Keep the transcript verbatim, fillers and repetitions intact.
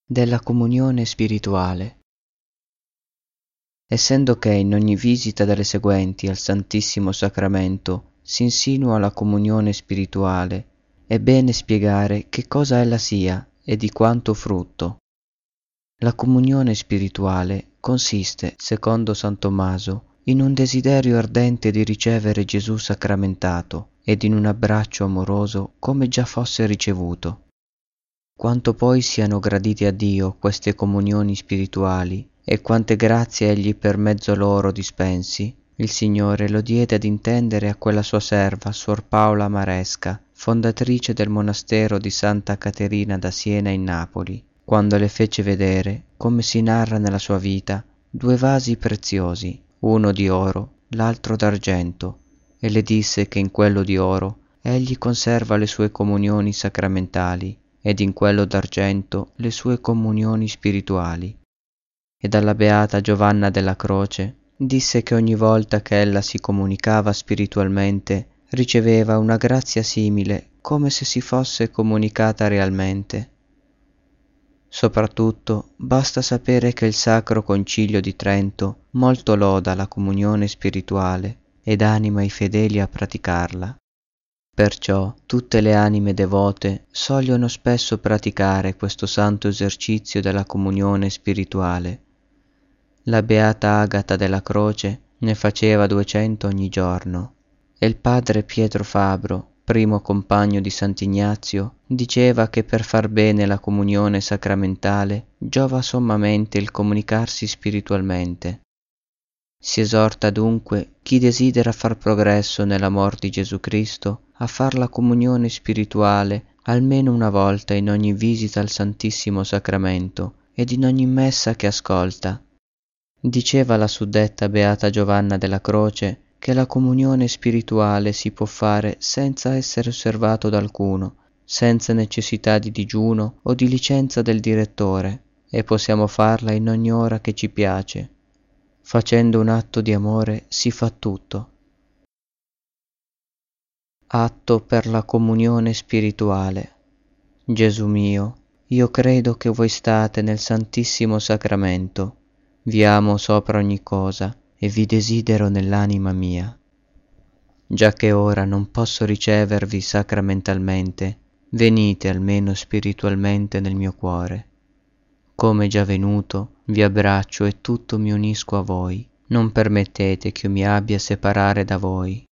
della comunione spirituale. Essendo che in ogni visita delle seguenti al Santissimo Sacramento si insinua la comunione spirituale, è bene spiegare che cosa ella sia e di quanto frutto. La comunione spirituale consiste, secondo San Tommaso, in un desiderio ardente di ricevere Gesù sacramentato ed in un abbraccio amoroso come già fosse ricevuto. Quanto poi siano gradite a Dio queste comunioni spirituali e quante grazie Egli per mezzo loro dispensi, il Signore lo diede ad intendere a quella sua serva, Suor Paola Maresca, fondatrice del monastero di Santa Caterina da Siena in Napoli, quando le fece vedere, come si narra nella sua vita, due vasi preziosi, uno di oro, l'altro d'argento, e le disse che in quello di oro egli conserva le sue comunioni sacramentali ed in quello d'argento le sue comunioni spirituali. E dalla beata Giovanna della Croce disse che ogni volta che ella si comunicava spiritualmente riceveva una grazia simile come se si fosse comunicata realmente. Soprattutto basta sapere che il Sacro Concilio di Trento molto loda la comunione spirituale ed anima i fedeli a praticarla. Perciò tutte le anime devote sogliono spesso praticare questo santo esercizio della comunione spirituale. La beata Agata della Croce ne faceva duecento ogni giorno e il padre Pietro Fabro, primo compagno di Sant'Ignazio, diceva che per far bene la comunione sacramentale giova sommamente il comunicarsi spiritualmente. Si esorta dunque chi desidera far progresso nell'amor di Gesù Cristo a far la comunione spirituale almeno una volta in ogni visita al Santissimo Sacramento ed in ogni messa che ascolta. Diceva la suddetta beata Giovanna della Croce che la comunione spirituale si può fare senza essere osservato da alcuno, senza necessità di digiuno o di licenza del direttore, e possiamo farla in ogni ora che ci piace. Facendo un atto di amore si fa tutto. Atto per la comunione spirituale. Gesù mio, io credo che voi state nel Santissimo Sacramento, vi amo sopra ogni cosa e vi desidero nell'anima mia. Già che ora non posso ricevervi sacramentalmente, venite almeno spiritualmente nel mio cuore. Come già venuto, vi abbraccio e tutto mi unisco a voi. Non permettete che io mi abbia a separare da voi.